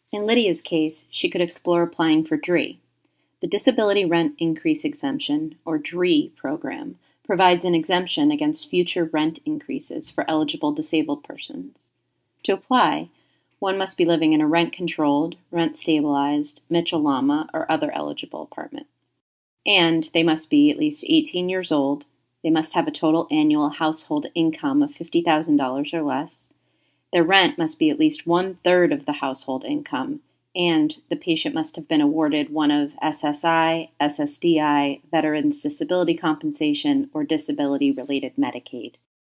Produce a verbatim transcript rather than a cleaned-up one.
In Lydia's case, she could explore applying for D R I. The Disability Rent Increase Exemption, or D R I program, provides an exemption against future rent increases for eligible disabled persons. To apply, one must be living in a rent-controlled, rent-stabilized, Mitchell-Lama, or other eligible apartment. And they must be at least eighteen years old, they must have a total annual household income of fifty thousand dollars or less, their rent must be at least one-third of the household income, and the patient must have been awarded one of S S I, S S D I, Veterans Disability Compensation, or disability-related Medicaid.